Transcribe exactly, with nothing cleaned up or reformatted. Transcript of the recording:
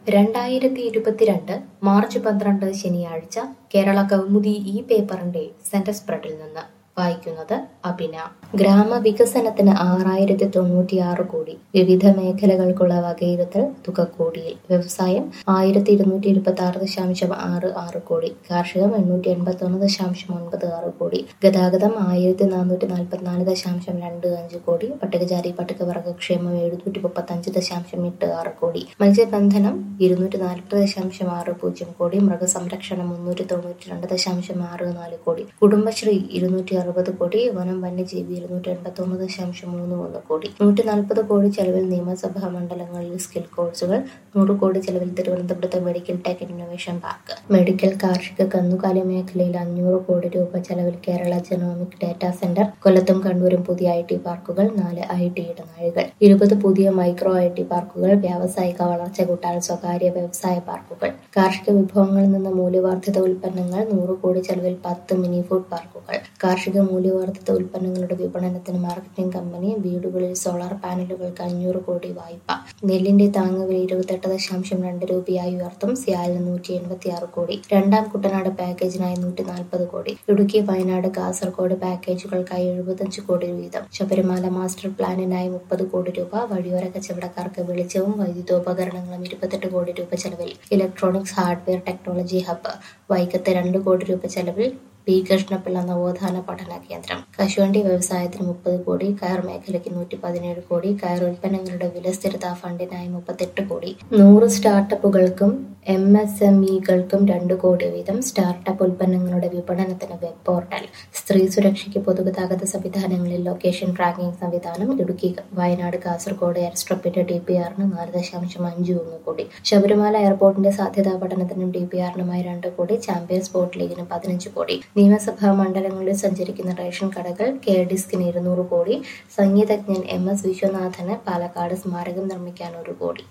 രണ്ടായിരത്തി ഇരുപത്തിരണ്ട് മാർച്ച് പന്ത്രണ്ട് ശനിയാഴ്ച കേരള കൗമുദി ഈ പേപ്പറിന്റെ സെന്റർ സ്പ്രെഡിൽ നിന്ന് വായിക്കുന്നത് അഭിന. ഗ്രാമവികസനത്തിന് ആറായിരത്തി തൊണ്ണൂറ്റിയാറ് കോടി. വിവിധ മേഖലകൾക്കുള്ള വകയിരുത്തൽ തുക കോടിയിൽ. വ്യവസായം ആയിരത്തി ഇരുന്നൂറ്റി ഇരുപത്തി ആറ് ദശാംശം ആറ് ആറ് കോടി. കാർഷികം എണ്ണൂറ്റി എൺപത്തി ഒന്ന് ദശാംശം ഒൻപത് ആറ് കോടി. ഗതാഗതം ആയിരത്തി നാനൂറ്റി നാൽപ്പത്തിനാല് ദശാംശം രണ്ട് അഞ്ച് കോടി. പട്ടികജാതി പട്ടികവർഗക്ഷേമം എഴുന്നൂറ്റി മുപ്പത്തി അഞ്ച് ദശാംശം എട്ട് ആറ് കോടി. മത്സ്യബന്ധനം ഇരുന്നൂറ്റി നാൽപ്പത് ദശാംശം ആറ് പൂജ്യം കോടി. മൃഗസംരക്ഷണം മുന്നൂറ്റി തൊണ്ണൂറ്റി രണ്ട് ദശാംശം ആറ് നാല് കോടി. കുടുംബശ്രീ ഇരുന്നൂറ്റി അറുപത് കോടി. വനം വന്യജീവി ഇരുന്നൂറ്റി എൺപത്തി ഒന്ന് ദശാംശം മൂന്ന് ഒന്ന് കോടി. നൂറ്റി നാൽപ്പത് കോടി ചെലവിൽ നിയമസഭാ മണ്ഡലങ്ങളിൽ സ്കിൽ കോഴ്സുകൾ. നൂറ് കോടി ചെലവിൽ തിരുവനന്തപുരത്ത് medical tech innovation park. Medical കാർഷിക കന്നുകാലി മേഖലയിൽ അഞ്ഞൂറ് കോടി രൂപ ചെലവിൽ കേരള ജനോമിക് ഡാറ്റാ സെന്റർ. കൊല്ലത്തും കണ്ണൂരും പുതിയ ഐ ടി പാർക്കുകൾ. നാല് ഐ ടി ഇടനാഴികൾ. ഇരുപത് പുതിയ മൈക്രോ ഐ ടി പാർക്കുകൾ. വ്യാവസായിക വളർച്ച കൂട്ടാൻ സ്വകാര്യ വ്യവസായ പാർക്കുകൾ. കാർഷിക വിഭവങ്ങളിൽ നിന്ന് മൂല്യവർദ്ധിത ഉൽപ്പന്നങ്ങൾ. നൂറ് കോടി ചെലവിൽ പത്ത് മിനി ഫുഡ് പാർക്കുകൾ. കാർഷിക മൂല്യവർദ്ധിത ഉൽപ്പന്നങ്ങളുടെ വിപണനത്തിന് മാർക്കറ്റിംഗ് കമ്പനി. വീടുകളിൽ സോളാർ പാനലുകൾക്ക് അഞ്ഞൂറ് കോടി വായ്പ. നെല്ലിന്റെ താങ്ങുവില ഇരുപത്തെട്ട് ദശാംശം രണ്ട് രൂപയായി ഉയർത്തും. സിയാലിന് നൂറ്റി എൺപത്തി ആറ് കോടി. രണ്ടാം കുട്ടനാട് പാക്കേജിനായി നൂറ്റി നാൽപ്പത് കോടി. ഇടുക്കി, വയനാട്, കാസർഗോഡ് പാക്കേജുകൾക്കായി എഴുപത്തഞ്ച് കോടി വീതം. ശബരിമല മാസ്റ്റർ പ്ലാനിനായി മുപ്പത് കോടി രൂപ. വഴിയോര കച്ചവടക്കാർക്ക് വെളിച്ചവും വൈദ്യുതോപകരണങ്ങളും ഇരുപത്തെട്ട് കോടി രൂപ ചെലവിൽ. Electronics hardware technology hub. വൈക്കത്ത് രണ്ട് കോടി രൂപ ചെലവിൽ. പി കൃഷ്ണപിള്ള നവോത്ഥാന പഠന കേന്ദ്രം. കശുവണ്ടി വ്യവസായത്തിന് മുപ്പത് കോടി. കയർ മേഖലയ്ക്ക് നൂറ്റി പതിനേഴ് കോടി. കയർ ഉൽപ്പന്നങ്ങളുടെ വില സ്ഥിരതാ ഫണ്ടിനായി മുപ്പത്തെട്ട് കോടി. നൂറ് സ്റ്റാർട്ടപ്പുകൾക്കും എം എസ് എം ഇകൾക്കും രണ്ട് കോടി വീതം. സ്റ്റാർട്ടപ്പ് ഉൽപ്പന്നങ്ങളുടെ വിപണനത്തിന് വെബ് പോർട്ടൽ. സ്ത്രീ സുരക്ഷയ്ക്ക് പൊതുഗതാഗത സംവിധാനങ്ങളിൽ ലൊക്കേഷൻ ട്രാക്കിംഗ് സംവിധാനം. ഇടുക്കി, വയനാട്, കാസർഗോഡ് എയർസ്ട്രിപ്പിന്റെ ഡി പി ആറിന് നാല് ദശാംശം അഞ്ച് ഒന്ന് കോടി. ശബരിമല എയർപോർട്ടിന്റെ സാധ്യതാ പഠനത്തിനും ഡി പി ആറിനുമായി രണ്ട് കോടി. ചാമ്പ്യൻസ് ബോട്ട് ലീഗിന് പതിനഞ്ച് കോടി. നിയമസഭാ മണ്ഡലങ്ങളിൽ സഞ്ചരിക്കുന്ന റേഷൻ കടകൾ. കെ ഡിസ്കിന് ഇരുന്നൂറ് കോടി. സംഗീതജ്ഞൻ എം എസ് വിശ്വനാഥന് പാലക്കാട് സ്മാരകം നിർമ്മിക്കാൻ ഒരു കോടി.